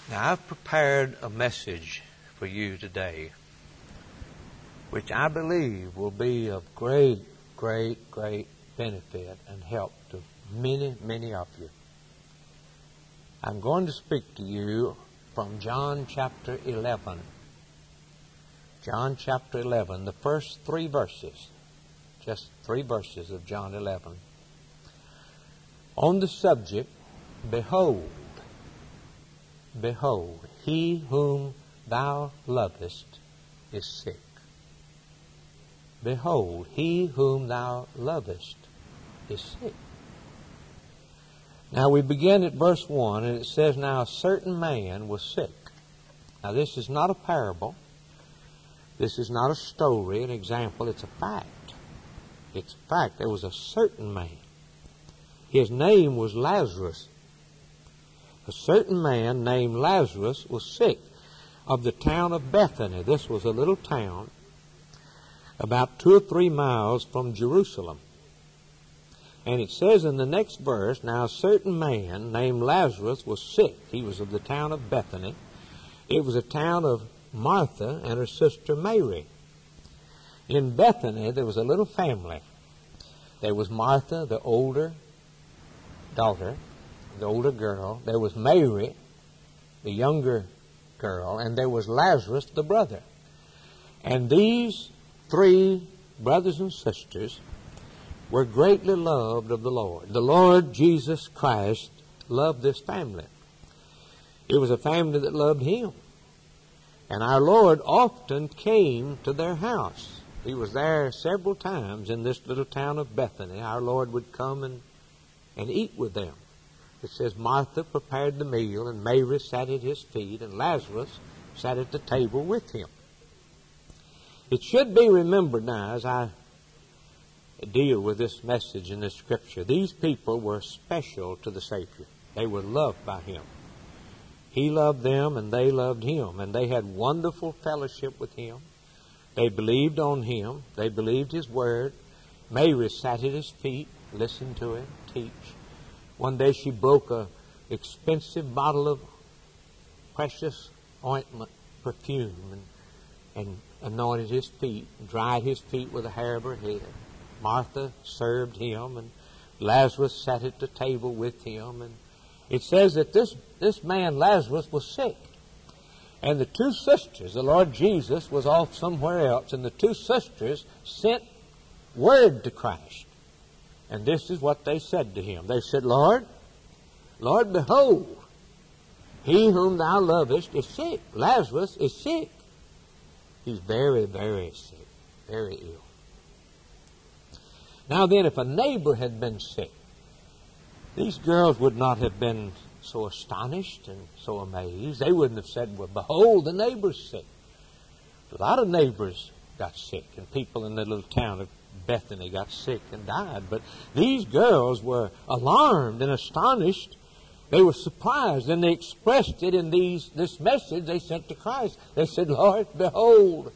Now, I've prepared a message for you today, which I believe will be of great benefit and help to many of you. I'm going to speak to you from John chapter 11. John chapter 11, the first 3 verses, just 3 verses of John 11, on the subject, Behold, he whom thou lovest is sick. Behold, he whom thou lovest is sick. Now we begin at verse 1, and it says, Now a certain man was sick. Now this is not a parable. This is not a story, an example. It's a fact. It's a fact. There was a certain man. His name was Lazarus. A certain man named Lazarus was sick, of the town of Bethany. This was a little town about 2 or 3 miles from Jerusalem. And it says in the next verse, Now a certain man named Lazarus was sick. He was of the town of Bethany. It was a town of Martha and her sister Mary. In Bethany there was a little family. There was Martha, the older daughter, the older girl. There was Mary, the younger girl. And there was Lazarus, the brother. And these 3 brothers and sisters were greatly loved of the Lord. The Lord Jesus Christ loved this family. It was a family that loved Him. And our Lord often came to their house. He was there several times in this little town of Bethany. Our Lord would come and eat with them. It says Martha prepared the meal, and Mary sat at His feet, and Lazarus sat at the table with Him. It should be remembered now, as I deal with this message in this scripture, these people were special to the Savior. They were loved by Him. He loved them and they loved Him, and they had wonderful fellowship with Him. They believed on Him. They believed His Word. Mary sat at His feet, listened to Him teach. One day she broke an expensive bottle of precious ointment, perfume, and anointed His feet, and dried His feet with the hair of her head. Martha served Him, and Lazarus sat at the table with Him. And it says that this man Lazarus was sick. And the 2 sisters, the Lord Jesus was off somewhere else, and the 2 sisters sent word to Christ. And this is what they said to Him. They said, Lord, behold, he whom thou lovest is sick. Lazarus is sick. He's very sick, very ill. Now then, if a neighbor had been sick, these girls would not have been so astonished and so amazed. They wouldn't have said, well, behold, the neighbor's sick. A lot of neighbors got sick, and people in the little town of Bethany got sick and died. But these girls were alarmed and astonished. They were surprised, and they expressed it in this message they sent to Christ. They said, Lord, behold,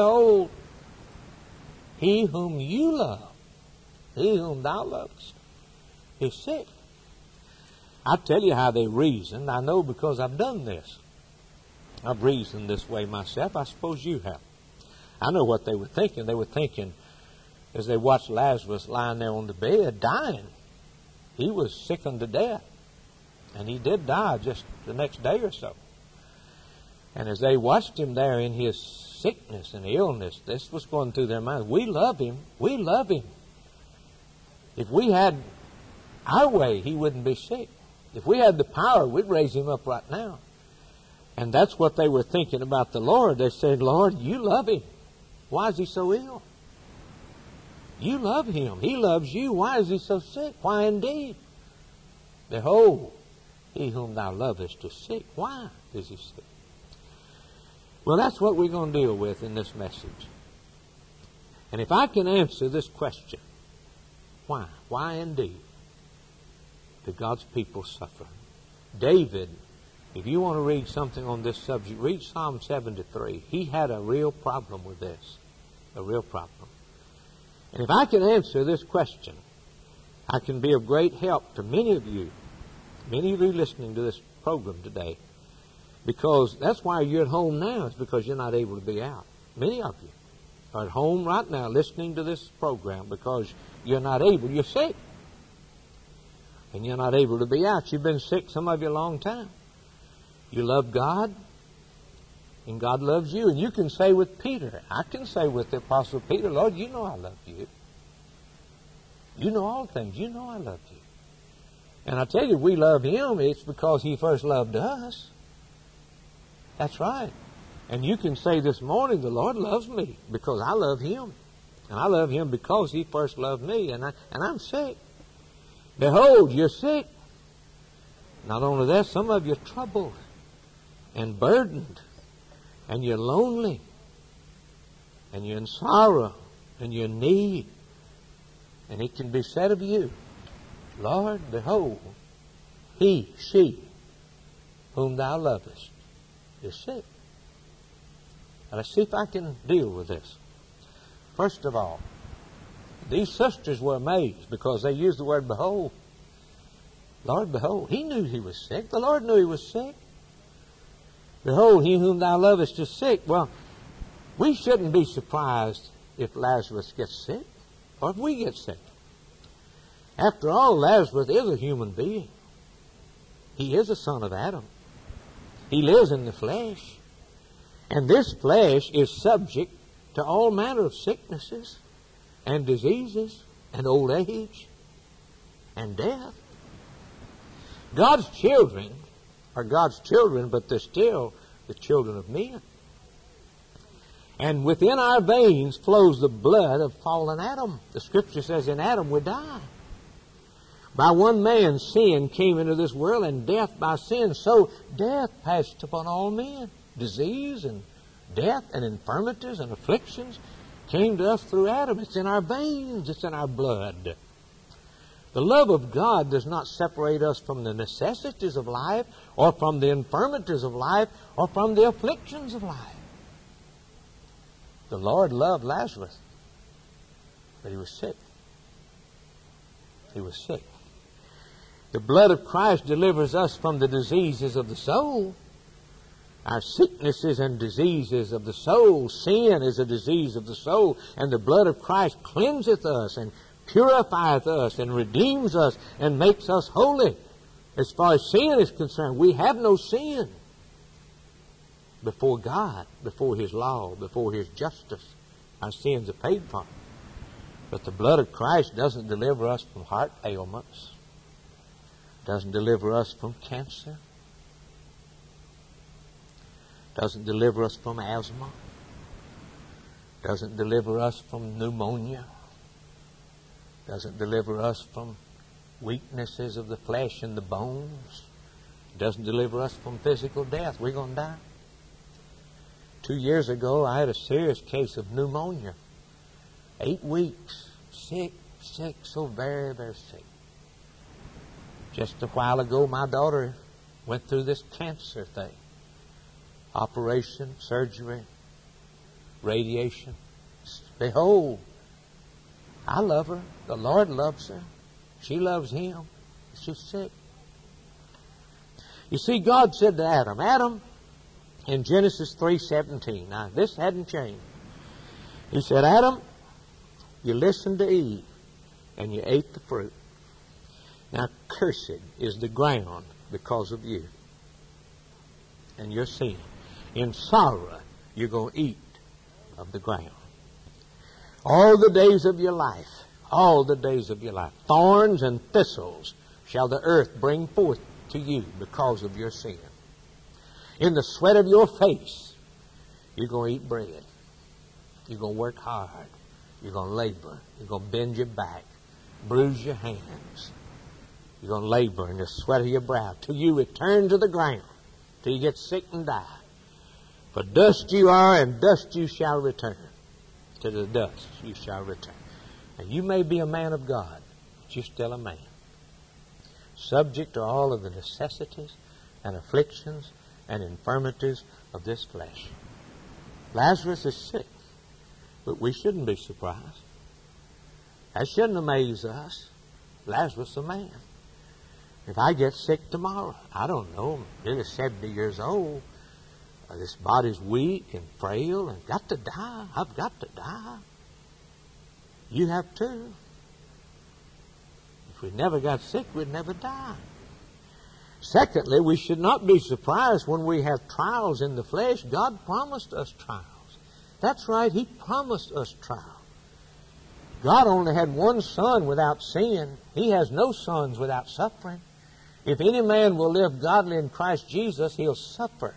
he whom you love, he whom thou lovest, is sick. I'll tell you how they reasoned. I know because I've done this. I've reasoned this way myself. I suppose you have. I know what they were thinking. They were thinking, as they watched Lazarus lying there on the bed, dying. He was sick unto death. And he did die just the next day or so. And as they watched him there in his sickness and illness, this was going through their minds. We love him. We love him. If we had our way, he wouldn't be sick. If we had the power, we'd raise him up right now. And that's what they were thinking about the Lord. They said, Lord, you love him. Why is he so ill? You love him. He loves you. Why is he so sick? Why indeed? Behold, he whom thou lovest is sick. Why is he sick? Well, that's what we're going to deal with in this message. And if I can answer this question, why? Why indeed do God's people suffer? David, if you want to read something on this subject, read Psalm 73. He had a real problem with this. A real problem. And if I can answer this question, I can be of great help to many of you listening to this program today. Because that's why you're at home now, is because you're not able to be out. Many of you are at home right now listening to this program because you're not able. You're sick. And you're not able to be out. You've been sick, some of you, a long time. You love God, and God loves you. And you can say with Peter, I can say with the Apostle Peter, Lord, you know I love you. You know all things. You know I love you. And I tell you, if we love Him, it's because He first loved us. That's right. And you can say this morning, the Lord loves me because I love Him. And I love Him because He first loved me. And I'm sick. Behold, you're sick. Not only that, some of you are troubled and burdened. And you're lonely. And you're in sorrow. And you're in need. And it can be said of you, Lord, behold, he, she, whom thou lovest, is sick. Now let's see if I can deal with this. First of all, these sisters were amazed because they used the word behold. Lord, behold, he knew he was sick. The Lord knew he was sick. Behold, he whom thou lovest is sick. Well, we shouldn't be surprised if Lazarus gets sick or if we get sick. After all, Lazarus is a human being. He is a son of Adam. He lives in the flesh. And this flesh is subject to all manner of sicknesses and diseases and old age and death. God's children are God's children, but they're still the children of men. And within our veins flows the blood of fallen Adam. The Scripture says in Adam we die. By one man sin came into this world, and death by sin. So death passed upon all men. Disease and death and infirmities and afflictions came to us through Adam. It's in our veins. It's in our blood. The love of God does not separate us from the necessities of life or from the infirmities of life or from the afflictions of life. The Lord loved Lazarus, but he was sick. He was sick. The blood of Christ delivers us from the diseases of the soul. Our sicknesses and diseases of the soul. Sin is a disease of the soul. And the blood of Christ cleanseth us and purifieth us and redeems us and makes us holy. As far as sin is concerned, we have no sin before God, before His law, before His justice. Our sins are paid for. But the blood of Christ doesn't deliver us from heart ailments. Doesn't deliver us from cancer. Doesn't deliver us from asthma. Doesn't deliver us from pneumonia. Doesn't deliver us from weaknesses of the flesh and the bones. Doesn't deliver us from physical death. We're going to die. 2 years ago, I had a serious case of pneumonia. 8 weeks. Sick, so very, very sick. Just a while ago, my daughter went through this cancer thing. Operation, surgery, radiation. Behold, I love her. The Lord loves her. She loves Him. She's sick. You see, God said to Adam, Adam, in Genesis 3:17, now this hadn't changed. He said, Adam, you listened to Eve and you ate the fruit. Now cursed is the ground because of you and your sin. In sorrow you're going to eat of the ground. All the days of your life, thorns and thistles shall the earth bring forth to you because of your sin. In the sweat of your face, you're going to eat bread. You're going to work hard. You're going to labor. You're going to bend your back, bruise your hands. You're going to labor in the sweat of your brow till you return to the ground, till you get sick and die. For dust you are, and dust you shall return. To the dust you shall return. And you may be a man of God, but you're still a man, subject to all of the necessities and afflictions and infirmities of this flesh. Lazarus is sick, but we shouldn't be surprised. That shouldn't amaze us. Lazarus is a man. If I get sick tomorrow, I don't know, I'm nearly 70 years old, This body's weak and frail and got to die. I've got to die. You have too. If we never got sick, we'd never die. Secondly, we should not be surprised when we have trials in the flesh. God promised us trials. That's right, He promised us trials. God only had one Son without sin. He has no sons without suffering. If any man will live godly in Christ Jesus, he'll suffer.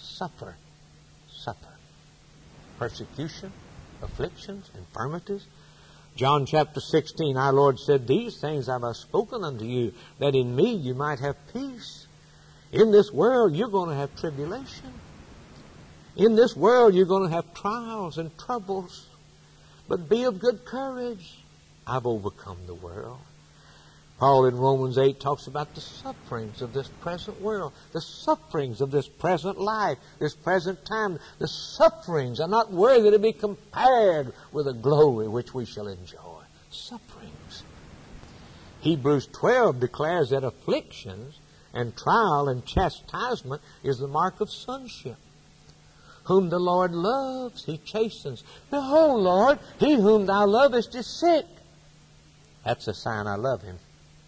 Persecution, afflictions, infirmities. John chapter 16, our Lord said, "These things have I spoken unto you, that in me you might have peace." In this world, you're going to have tribulation. In this world, you're going to have trials and troubles. But be of good courage. I've overcome the world. Paul in Romans 8 talks about the sufferings of this present world, the sufferings of this present life, this present time. The sufferings are not worthy to be compared with the glory which we shall enjoy. Sufferings. Hebrews 12 declares that afflictions and trial and chastisement is the mark of sonship. Whom the Lord loves, He chastens. Behold, Lord, he whom thou lovest is sick. That's a sign I love him.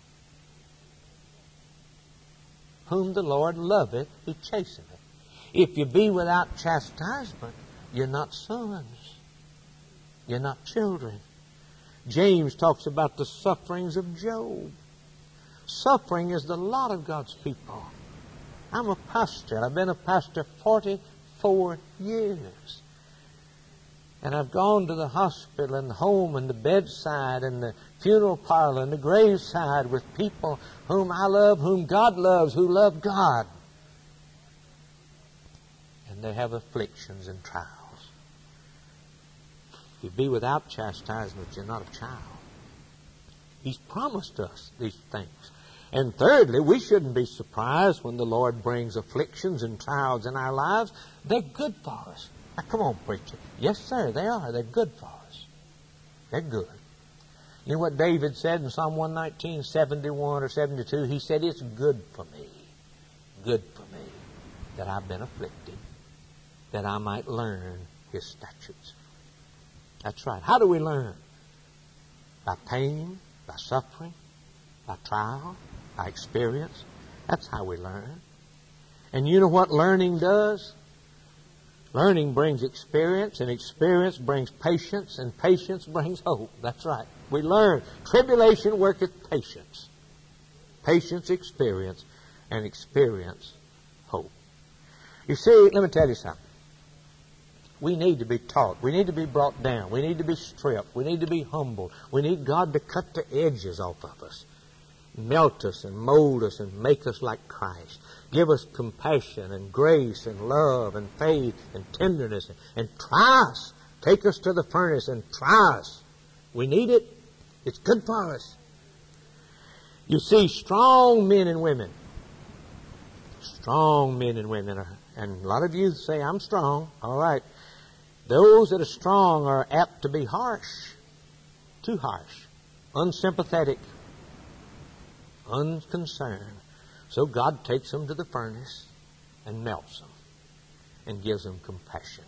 Whom the Lord loveth, He chasteneth. If you be without chastisement, you're not sons. You're not children. James talks about the sufferings of Job. Suffering is the lot of God's people. I'm a pastor. I've been a pastor 44 years. And I've gone to the hospital and the home and the bedside and the funeral parlor and the graveside with people whom I love, whom God loves, who love God. And they have afflictions and trials. If you be without chastisement, you're not a child. He's promised us these things. And thirdly, we shouldn't be surprised when the Lord brings afflictions and trials in our lives. They're good for us. Now, come on, preacher. Yes, sir, they are. They're good for us. They're good. You know what David said in Psalm 119, 71 or 72? He said, "It's good for me, that I've been afflicted, that I might learn His statutes." That's right. How do we learn? By pain, by suffering, by trial, by experience. That's how we learn. And you know what learning does? Learning brings experience, and experience brings patience, and patience brings hope. That's right. We learn. Tribulation worketh patience. Patience, experience, and experience, hope. You see, let me tell you something. We need to be taught. We need to be brought down. We need to be stripped. We need to be humbled. We need God to cut the edges off of us, melt us and mold us and make us like Christ. Give us compassion and grace and love and faith and tenderness and try us. Take us to the furnace and try us. We need it. It's good for us. You see, strong men and women. Strong men and women. And a lot of you say, "I'm strong." All right. Those that are strong are apt to be harsh. Too harsh. Unsympathetic. Unconcerned. So God takes them to the furnace and melts them and gives them compassion.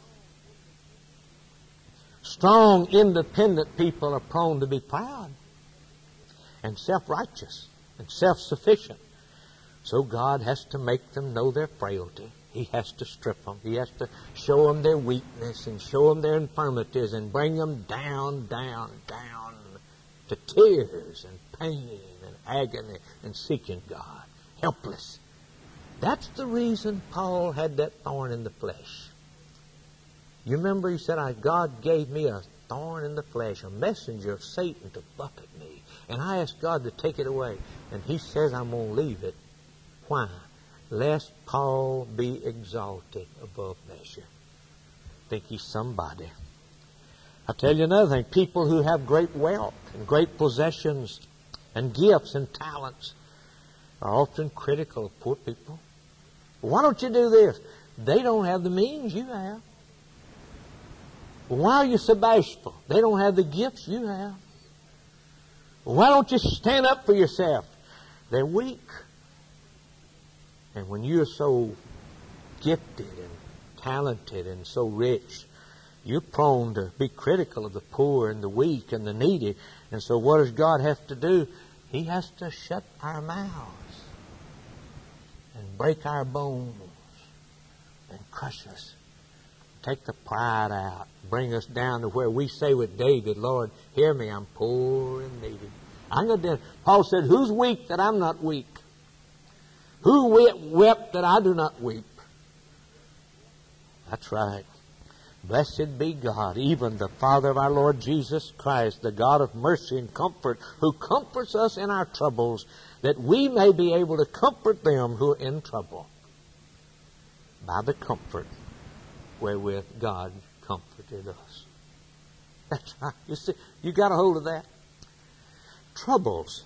Strong, independent people are prone to be proud and self-righteous and self-sufficient. So God has to make them know their frailty. He has to strip them. He has to show them their weakness and show them their infirmities and bring them down to tears and pain and agony and seeking God. Helpless. That's the reason Paul had that thorn in the flesh. You remember he said, God gave me a thorn in the flesh, a messenger of Satan to buffet me. And I asked God to take it away. And He says I'm going to leave it. Why? Lest Paul be exalted above measure. Think he's somebody. I'll tell you another thing. People who have great wealth and great possessions and gifts and talents are often critical of poor people. Why don't you do this? They don't have the means you have. Why are you so bashful? They don't have the gifts you have. Why don't you stand up for yourself? They're weak. And when you're so gifted and talented and so rich, you're prone to be critical of the poor and the weak and the needy. And so what does God have to do? He has to shut our mouths and break our bones and crush us. Take the pride out. Bring us down to where we say with David, Lord, hear me, I'm poor and needy. Paul said, who's weak that I'm not weak? Who wept that I do not weep? That's right. Blessed be God, even the Father of our Lord Jesus Christ, the God of mercy and comfort, who comforts us in our troubles, that we may be able to comfort them who are in trouble by the comfort wherewith God comforted us. That's right. You see, you got a hold of that. Troubles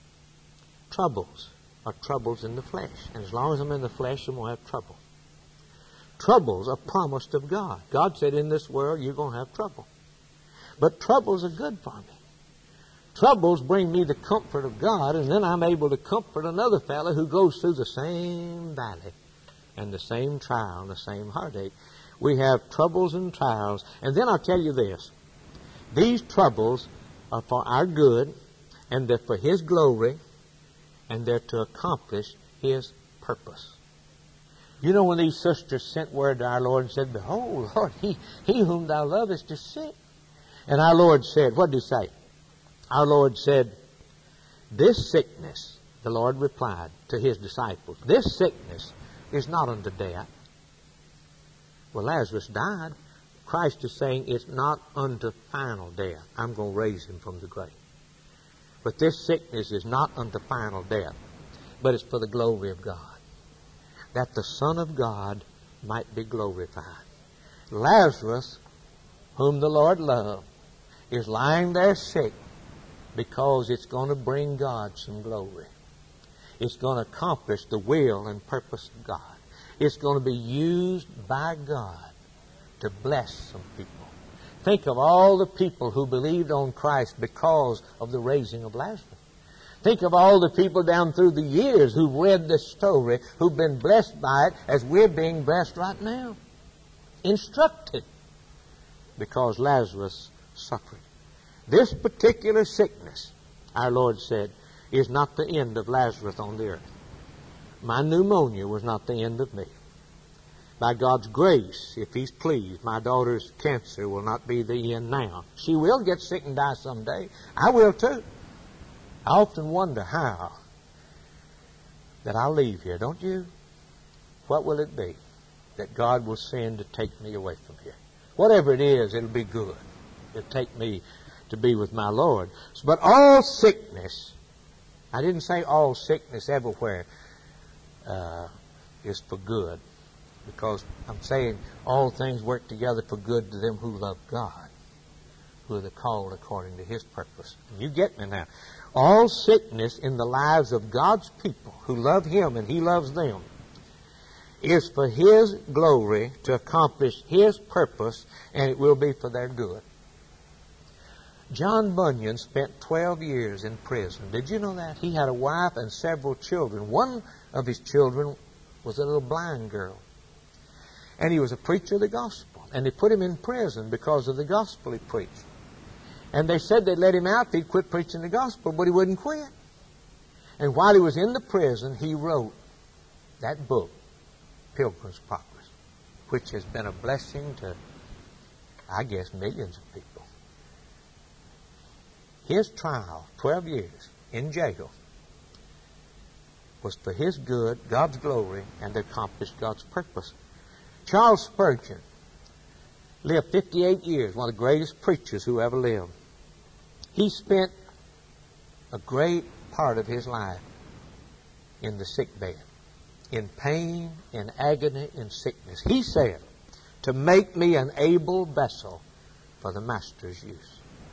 are troubles in the flesh. And as long as I'm in the flesh, I'm going to have trouble. Troubles are promised of God. God said, in this world, you're going to have trouble. But troubles are good for me. Troubles bring me the comfort of God, and then I'm able to comfort another fellow who goes through the same valley and the same trial and the same heartache. We have troubles and trials. And then I'll tell you this. These troubles are for our good, and they're for His glory, and they're to accomplish His purpose. You know, when these sisters sent word to our Lord and said, behold, Lord, he whom thou lovest is sick. And our Lord said, what did He say? Our Lord said, this sickness, the Lord replied to His disciples, this sickness is not unto death. Well, Lazarus died. Christ is saying it's not unto final death. I'm going to raise him from the grave. But this sickness is not unto final death, but it's for the glory of God, that the Son of God might be glorified. Lazarus, whom the Lord loved, is lying there sick because it's going to bring God some glory. It's going to accomplish the will and purpose of God. It's going to be used by God to bless some people. Think of all the people who believed on Christ because of the raising of Lazarus. Think of all the people down through the years who've read this story, who've been blessed by it as we're being blessed right now. Instructed because Lazarus suffered. This particular sickness, our Lord said, is not the end of Lazarus on the earth. My pneumonia was not the end of me. By God's grace, if He's pleased, my daughter's cancer will not be the end now. She will get sick and die someday. I will too. I often wonder how that I'll leave here, don't you? What will it be that God will send to take me away from here? Whatever it is, it'll be good. It'll take me to be with my Lord. But all sickness, I didn't say all sickness everywhere is for good, because I'm saying all things work together for good to them who love God, who are the called according to His purpose. And you get me now. All sickness in the lives of God's people who love Him and He loves them is for His glory to accomplish His purpose, and it will be for their good. John Bunyan spent 12 years in prison. Did you know that? He had a wife and several children. One of his children was a little blind girl. And he was a preacher of the gospel. And they put him in prison because of the gospel he preached. And they said they'd let him out if he'd quit preaching the gospel, but he wouldn't quit. And while he was in the prison, he wrote that book, Pilgrim's Progress, which has been a blessing to, I guess, millions of people. His trial, 12 years in jail, was for his good, God's glory, and to accomplish God's purpose. Charles Spurgeon lived 58 years, one of the greatest preachers who ever lived. He spent a great part of his life in the sick bed, in pain, in agony, in sickness. He said, to make me an able vessel for the Master's use.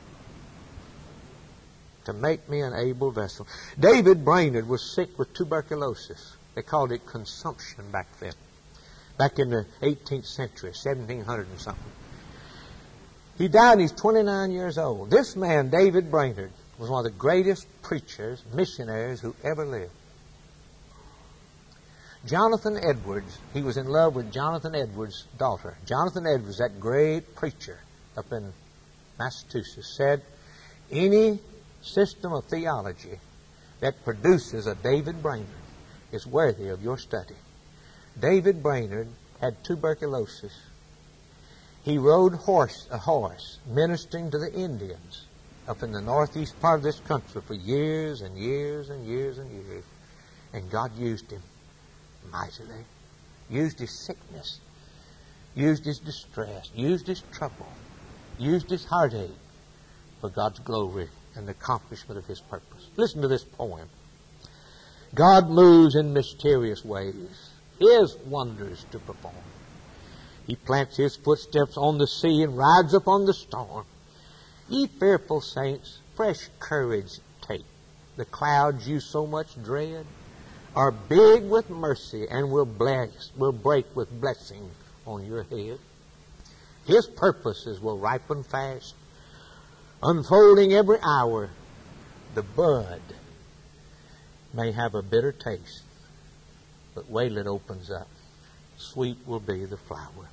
To make me an able vessel. David Brainerd was sick with tuberculosis. They called it consumption back then. Back in the 18th century, 1700 and something. He died and he's 29 years old. This man, David Brainerd, was one of the greatest preachers, missionaries who ever lived. Jonathan Edwards, he was in love with Jonathan Edwards' daughter. Jonathan Edwards, that great preacher up in Massachusetts, said, any system of theology that produces a David Brainerd is worthy of your study. David Brainerd had tuberculosis. He rode a horse ministering to the Indians up in the northeast part of this country for years and years and years and years. And God used him mightily. Used his sickness. Used his distress. Used his trouble. Used his heartache for God's glory and the accomplishment of His purpose. Listen to this poem. God moves in mysterious ways, His wonders to perform. He plants His footsteps on the sea and rides upon the storm. Ye fearful saints, fresh courage take. The clouds you so much dread are big with mercy and will break with blessing on your head. His purposes will ripen fast, unfolding every hour. The bud may have a bitter taste, but wait till it opens up. Sweet will be the flower.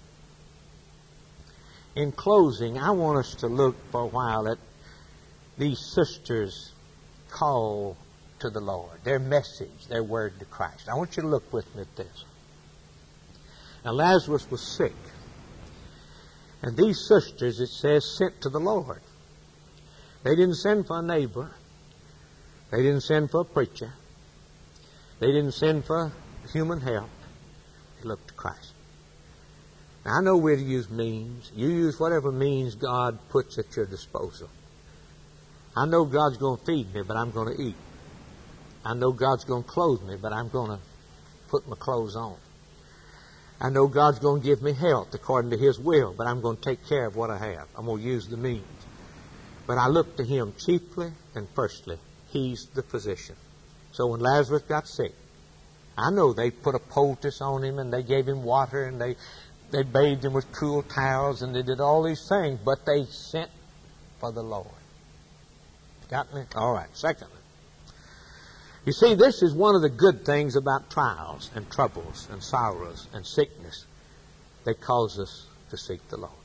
In closing, I want us to look for a while at these sisters' call to the Lord, their message, their word to Christ. I want you to look with me at this. Now, Lazarus was sick. And these sisters, it says, sent to the Lord. They didn't send for a neighbor. They didn't send for a preacher. They didn't send for human help. They looked to Christ. Now, I know we're to use means. You use whatever means God puts at your disposal. I know God's going to feed me, but I'm going to eat. I know God's going to clothe me, but I'm going to put my clothes on. I know God's going to give me health according to His will, but I'm going to take care of what I have. I'm going to use the means. But I look to Him chiefly and firstly. He's the physician. So when Lazarus got sick, I know they put a poultice on him and they gave him water and they bathed him with cool towels and they did all these things, but they sent for the Lord. Got me? All right. Secondly, you see, this is one of the good things about trials and troubles and sorrows and sickness. They cause us to seek the Lord.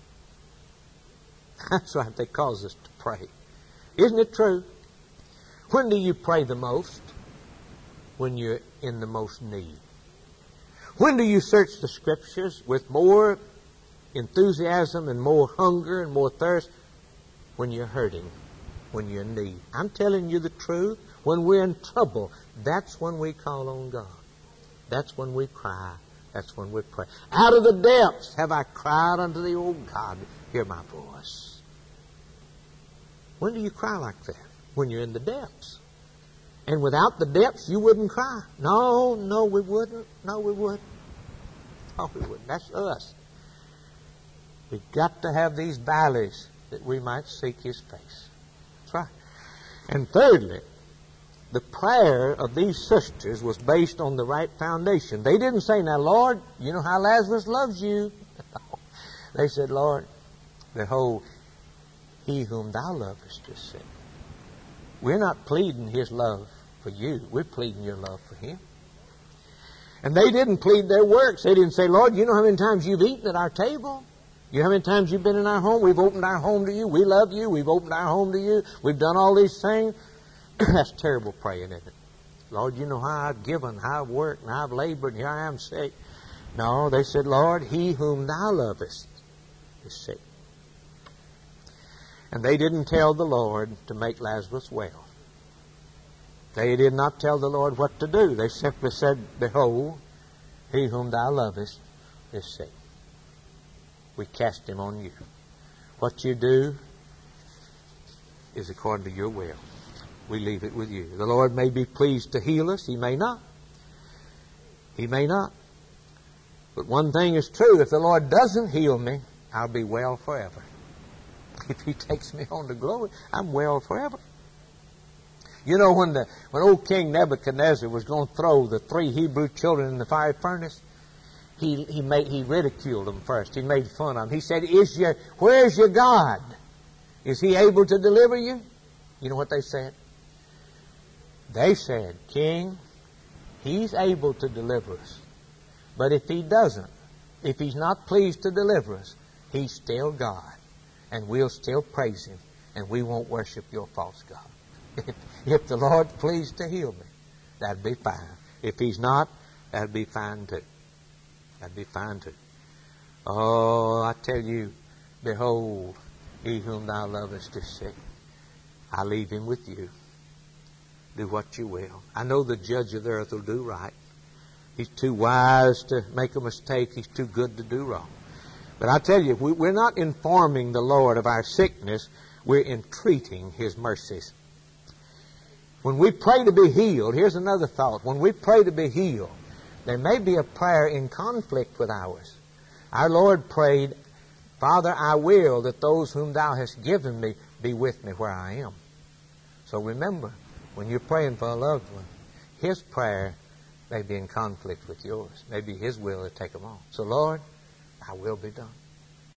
That's right. They cause us to pray. Isn't it true? When do you pray the most? When you're in the most need. When do you search the Scriptures with more enthusiasm and more hunger and more thirst? When you're hurting. When you're in need. I'm telling you the truth. When we're in trouble, that's when we call on God. That's when we cry. That's when we pray. Out of the depths have I cried unto thee, O God, hear my voice. When do you cry like that? When you're in the depths. And without the depths, you wouldn't cry. No, we wouldn't. No, we wouldn't. No, we wouldn't. That's us. We've got to have these valleys that we might seek His face. That's right. And thirdly, the prayer of these sisters was based on the right foundation. They didn't say, now, Lord, you know how Lazarus loves you. They said, Lord, behold, he whom thou lovest is sick. We're not pleading His love for you. We're pleading your love for Him. And they didn't plead their works. They didn't say, Lord, you know how many times you've eaten at our table? You know how many times you've been in our home? We've opened our home to you. We love you. We've opened our home to you. We've done all these things. That's terrible praying, isn't it? Lord, you know how I've given, how I've worked, and how I've labored, and here I am sick. No, they said, Lord, he whom thou lovest is sick. And they didn't tell the Lord to make Lazarus well. They did not tell the Lord what to do. They simply said, behold, he whom thou lovest is sick. We cast him on you. What you do is according to your will. We leave it with you. The Lord may be pleased to heal us. He may not. He may not. But one thing is true. If the Lord doesn't heal me, I'll be well forever. If He takes me on to glory, I'm well forever. You know, when old King Nebuchadnezzar was going to throw the 3 Hebrew children in the fiery furnace, he ridiculed them first. He made fun of them. He said, where's your God? Is He able to deliver you? You know what they said? They said, King, He's able to deliver us, But if He doesn't, if He's not pleased to deliver us, He's still God. And we'll still praise Him. And we won't worship your false God. If the Lord's pleased to heal me, that'd be fine. If He's not, that'd be fine too. That'd be fine too. Oh, I tell you, behold, He whom thou lovest is sick. I leave Him with you. Do what you will. I know the judge of the earth will do right. He's too wise to make a mistake. He's too good to do wrong. But I tell you, we're not informing the Lord of our sickness. We're entreating His mercies. When we pray to be healed, here's another thought. When we pray to be healed, there may be a prayer in conflict with ours. Our Lord prayed, Father, I will that those whom Thou hast given me be with me where I am. So remember, when you're praying for a loved one, His prayer may be in conflict with yours. Maybe His will to take them on. So Lord, Thy will be done.